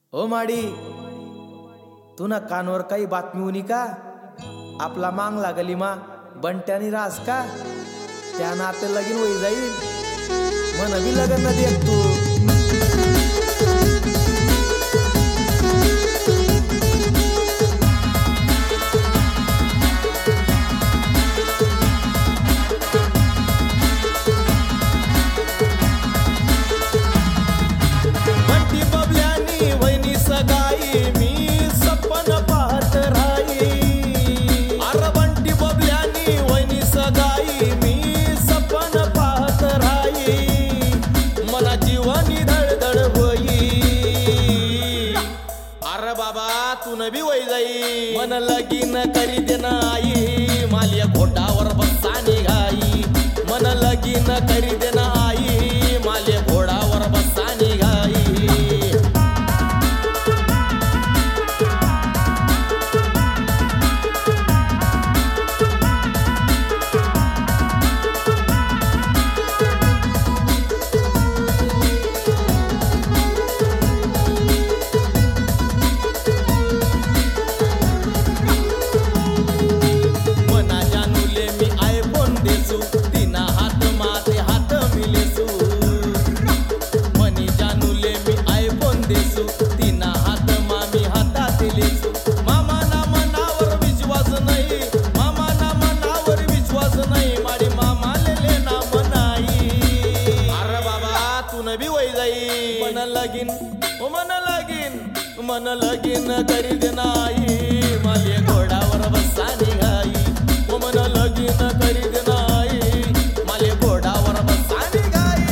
ओ माडी, तू ना कानवर काही बातमी होनी का? आपला मांग लागली मा बंट्यानी रास का? त्या नाते लगीन होई जाईल, मन बी लगन न देख तू. तू नबी वै जाई मन लगीन करी देना आई मालिया घोडावर बसानी घाई मन लगीन करी देना आई मालिया घोडावर बसानी घाई. मन लगीन करी देना आई मालिया घोडावर बसानी घाई मन लगीन करी देना आई मालिया घोडावर बसानी घाई.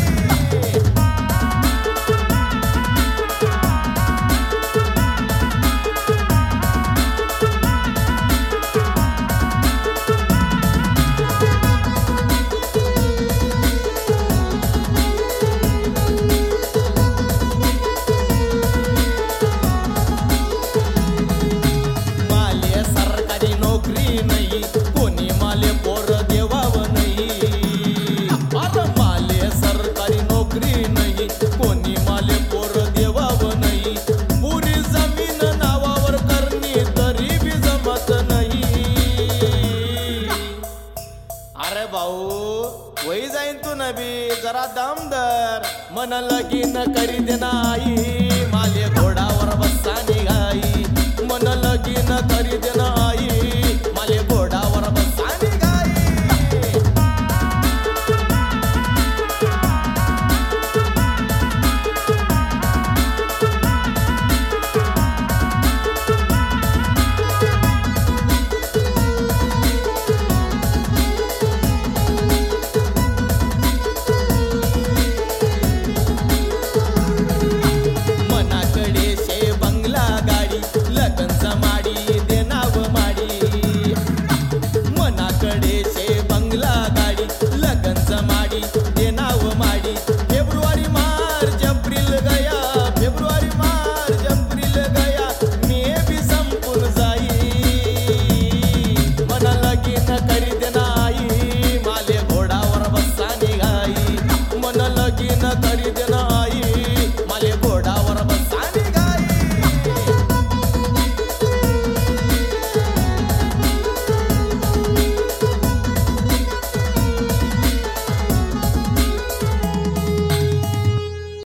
वही जाईन तू नबी जरा दम धर मन लगीन करी देना आई